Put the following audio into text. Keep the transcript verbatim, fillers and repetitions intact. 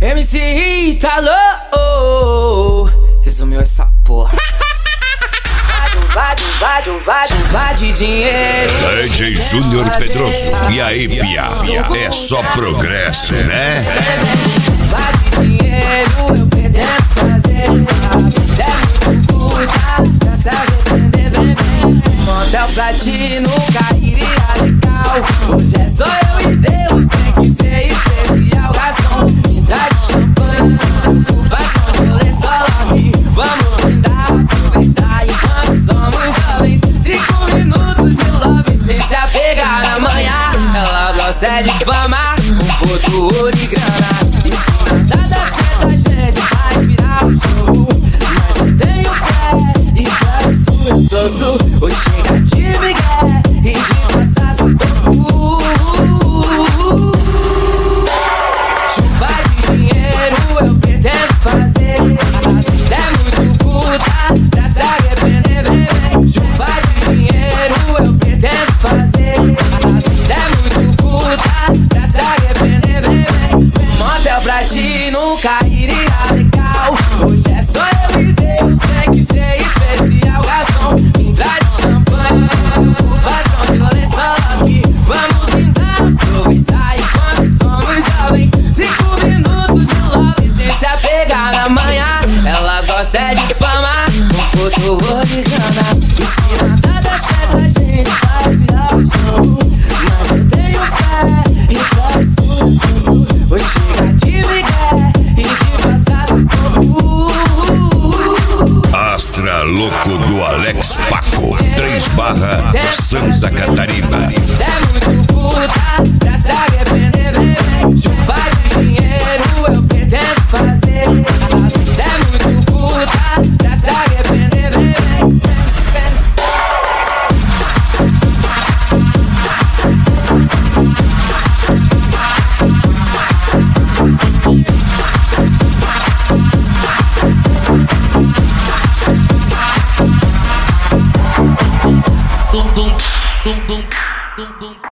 M C Ítalo resumiu essa porra. Chuva de dinheiro. D J Júnior Pedroso. E aí, pia? É só progresso, né? Chuva de dinheiro, eu pretendo fazer. Deve puta pra se arrepender, vem, vem. Motel platino, cairia legal. Hoje é só eu e Deus, tem que ser especial. Garçom, me traz champanhe, ocupação de rolê só love. Vamos brindar, aproveitar enquanto somos jovens. Cinco minutos de love sem se apegar na manhã. Ela gosta é de fama, um futuro de grana. E se nada certo a gente vai virar o jogo. Mas eu tenho fé e pra isso eu torço. Hoje chega de migué e de passar seu corpo. Chuva de dinheiro eu pretendo fazer. A vida é muito curta pra se arrepender, vem, vem. Chuva de dinheiro eu pretendo fazer. A vida é muito curta pra se arrepender, vem, vem. Motel platino, cairia legal. Hoje é só eu e Deus, tem que ser especial. Garçom, me traz champanhe, ocupação de rolê só aqui. Vamos brindar, aproveitar enquanto somos jovens. Cinco minutos de love sem se apegar na manhã. Ela gosta é de fama, um futuro de grana. E se nada dá certo a gente vai virar o jogo. Mas eu tenho fé e pra isso eu torço. Hoje chega de migué e de passar seu corpo. Astra Louco do Alex Paco, três barra Santa Catarina. É muito curta pra se arrepender, vem, vem. Chuva de dinheiro eu pretendo fazer. A vida é muito curta pra se arrepender, vem, vem. Dum dum dum dum dum dum.